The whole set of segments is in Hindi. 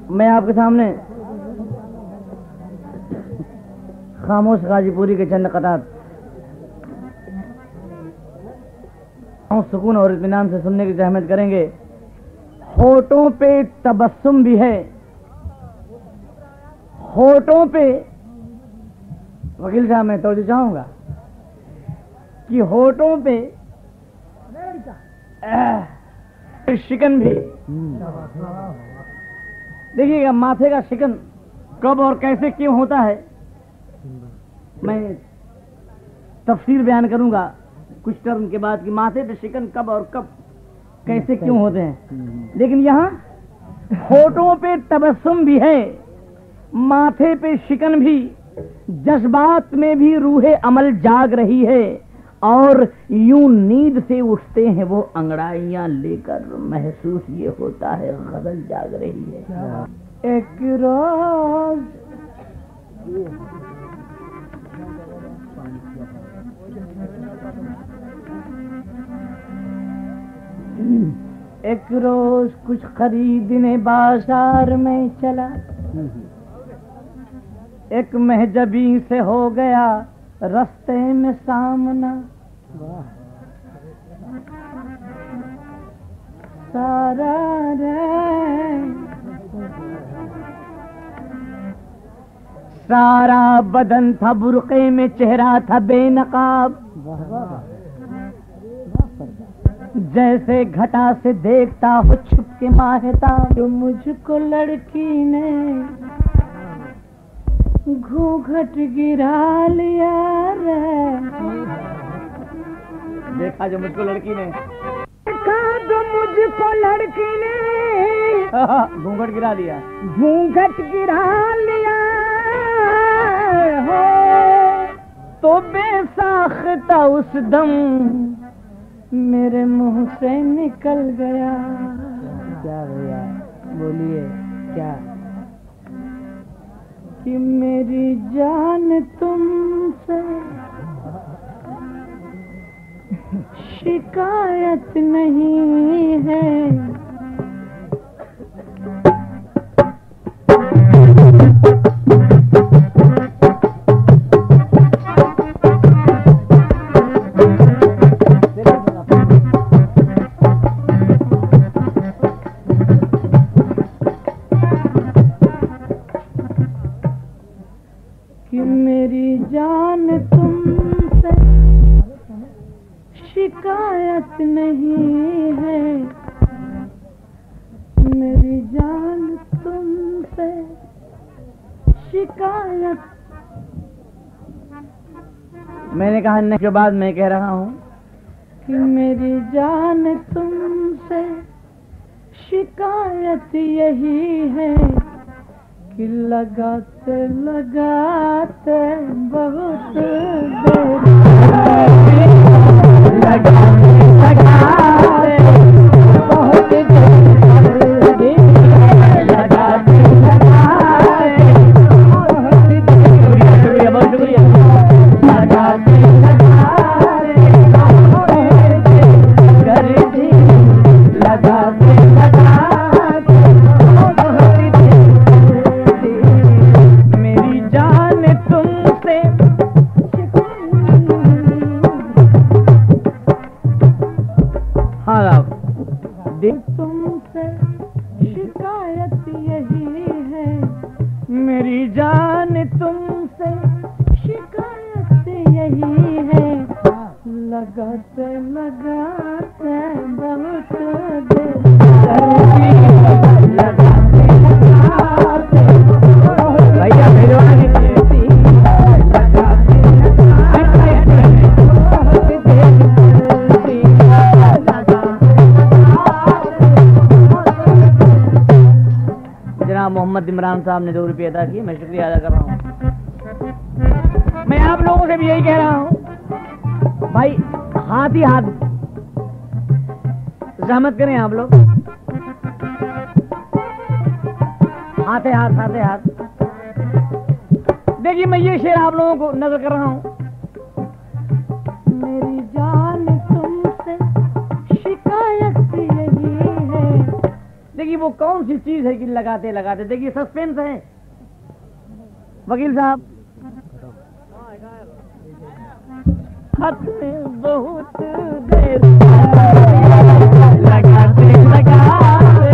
मैं आपके सामने खामोश गाजीपुरी के चंद कतार सुकून और इत्मीनान से सुनने की जहमत करेंगे। होठों पे तबस्सुम भी है, होठों पे, वकील साहब मैं तो चाहूंगा कि होठों पे शिकन भी। देखिएगा माथे का शिकन कब और कैसे क्यों होता है, मैं तफसीर बयान करूंगा कुछ टर्म के बाद कि माथे पे शिकन कब और कब कैसे क्यों होते हैं। लेकिन यहाँ होठों पे तबस्सुम भी है, माथे पे शिकन भी, जज्बात में भी रूहे अमल जाग रही है और यूं नींद से उठते हैं वो अंगड़ाइयां लेकर, महसूस ये होता है गजल जाग रही है। एक रोज एक रोज कुछ खरीदने बाजार में चला, एक महजबी से हो गया रास्ते में सामना। सारा सारा बदन था बुर्के में, चेहरा था बेनकाब, जैसे घटा से देखता हो छुप के माहताब। जो मुझको लड़की ने घूंघट गिरा लिया रे, देखा जो मुझको लड़की ने, देखा जो मुझको लड़की ने घूंघट गिरा लिया, घूंघट गिरा लिया हो, तो बेसाख्ता उस दम मेरे मुंह से निकल गया। क्या भैया बोलिए क्या? कि मेरी जान तुमसे शिकायत नहीं है, शिकायत नहीं है, मेरी जान तुमसे शिकायत। मैंने कहा नहीं के बाद मैं कह रहा हूँ कि मेरी जान तुमसे शिकायत यही है कि लगाते लगाते बहुत देर, लगाते लगाते बहुत देर, लगाते लगाते बहुत देर, बहुत शुक्रिया, लगाते लगाते बहुत देर कर दी, लगाते लगाते बहुत देर, मेरी जान तुमसे तुमसे शिकायत यही है, मेरी जान तुमसे शिकायत यही है, लगाते लगाते बहुत देर, लगाते लगाते भैया मेहरबानी मोहम्मद इमरान साहब ने 2 रुपये अदा किए, मैं शुक्रिया अदा कर रहा हूँ। मैं आप लोगों से भी यही कह रहा हूँ भाई, हाथ ही हाथ जहमत करें आप लोग, हाथे हाथ हाथे हाथ। देखिए मैं ये शेर आप लोगों को नजर कर रहा हूँ, मेरी जान तुमसे शिकायत यही है। देखिए वो वो कौन सी चीज है कि लगाते लगाते, देखिए सस्पेंस है वकील साहब। हाथ में बहुत देर लगाते लगाते,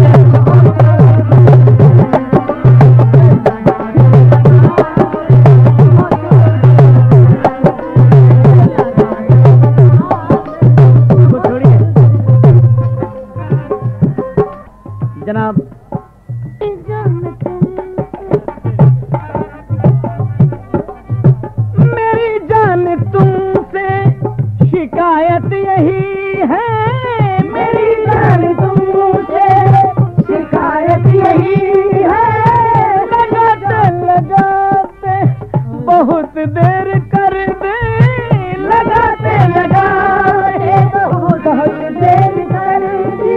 जनाब मेरी जान तुमसे शिकायत यही है, मेरी जान तुमसे शिकायत यही है, लगाते लगाते बहुत देर कर दे, लगाते लगाते बहुत देर कर दी।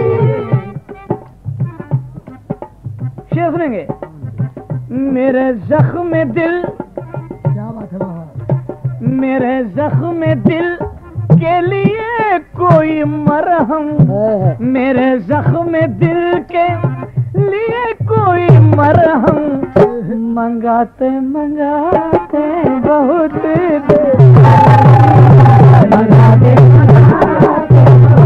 शेर सुनेंगे। मेरे जख्म दिल, क्या बात है बाबा, मेरे जख्म दिल के लिए कोई मरहम, मेरे जख्म दिल के लिए कोई मरहम, मंगाते मंगाते बहुत देर, मंगाते मंगाते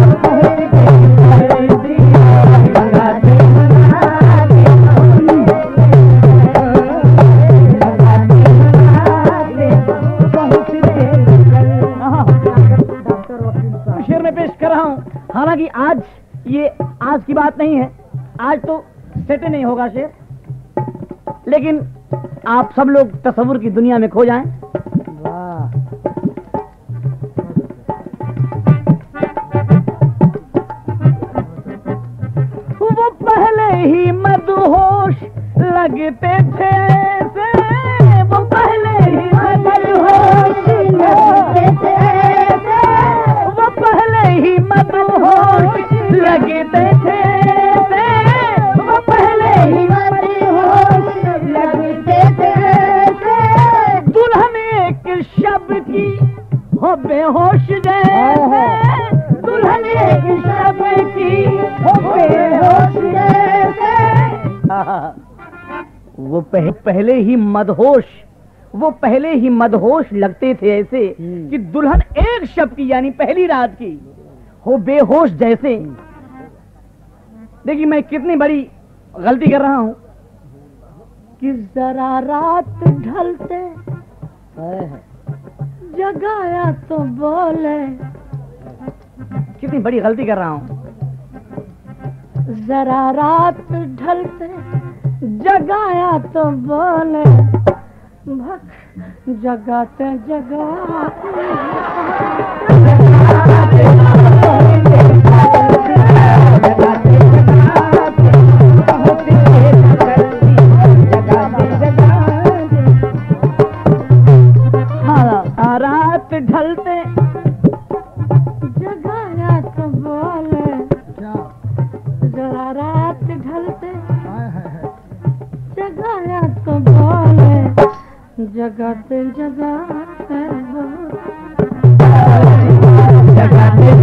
शेर में पेश कर रहा हूं। हालांकि आज की बात नहीं है, आज तो सेट नहीं होगा शेर, लेकिन आप सब लोग तस्वुर की दुनिया में खो जाएं। वो पहले ही मदहोश लगते थे ऐसे, वो पहले ही मदहोश लगते थे ऐसे, वो पहले ही मदहोश लगते थे ऐसे, वो पहले ही मदहोश लगते थे ऐसे, दुल्हन एक शब की हो बेहोश जैसे, दुल्हन एक शब की हो बेहोश जैसे। वो पहले ही मदहोश, वो पहले ही मदहोश लगते थे ऐसे कि दुल्हन एक शब की यानी पहली रात की हो बेहोश जैसे। देखिए मैं कितनी बड़ी गलती कर रहा हूं कि जरा रात ढलते जगाया तो बोले, कितनी बड़ी गलती कर रहा हूं। जरा रात ढलते जगाया तो बोले, भक जगाते जगाते रात ढलते जगाया तो बोले, जरा रात ढलते जगाया तो बोले, जगाते जगाते जगाते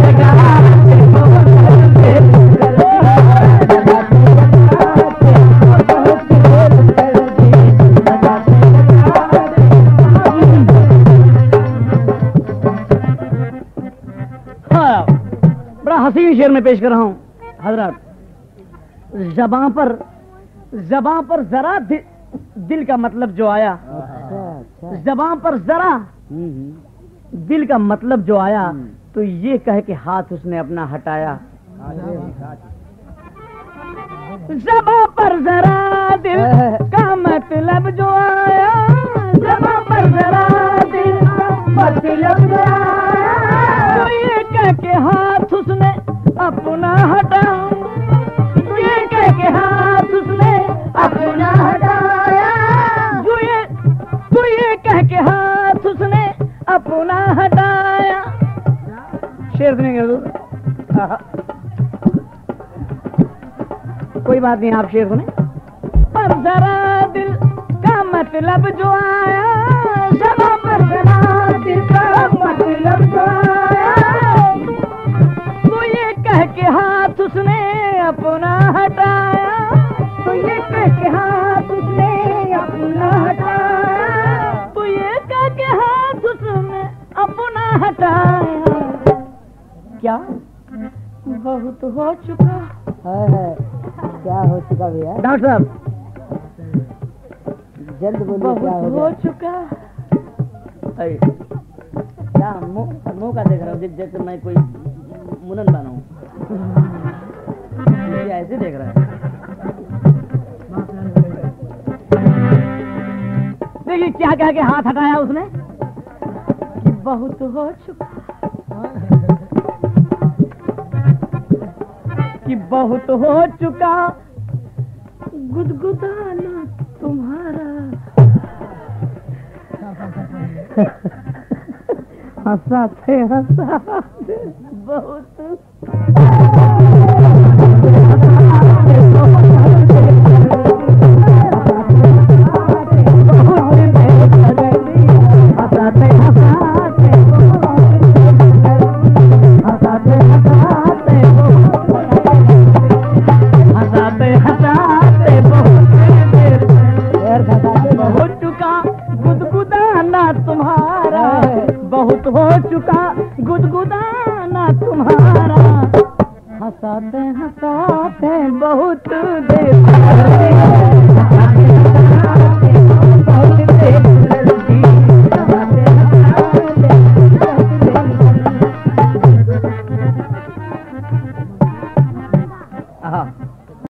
हसीन शेर में पेश कर रहा हूं हजरत। ज़बां पर जरा दिल का मतलब जो आया, ज़बां पर जरा दिल का मतलब जो आया, तो ये कह के हाथ उसने अपना हटाया। ज़बां पर जरा दिल का मतलब जो आया, ज़बां पर जरा दिल का मतलब जो आया, तो ये कह के हाथ उसने अपना हटाया, ये कह के हाथ उसने अपना हटाया, जो ये कह के हाथ उसने अपना हटाया। शेर सुनेंगे कोई बात नहीं, आप शेर सुने। पर जरा दिल का मतलब जो आया, ज़बां पर जरा दिल का मतलब जो आया, तो ये कह के हाथ उसने अपना हटाया, ये कह के हाथ उसने अपना हटाया, तू ये कह के हाथ उसने अपना हटाया। क्या बहुत हो चुका है। क्या हो चुका भैया? डॉक्टर साहब जल्द बोलिए, बहुत क्या हो हो गया? चुका। क्या मुंह का देख रहा हूँ जैसे मैं कोई मुनन बना हूँ। ऐसे देख रहा है। देखिए क्या कह के हाथ हटाया उसने कि बहुत हो चुका, कि बहुत हो चुका गुदगुदाना तुम्हारा। हंसाते हंसाते बहुत बहुत हो चुका गुदगुदाना तुम्हारा। हंसाते हंसाते बहुत देर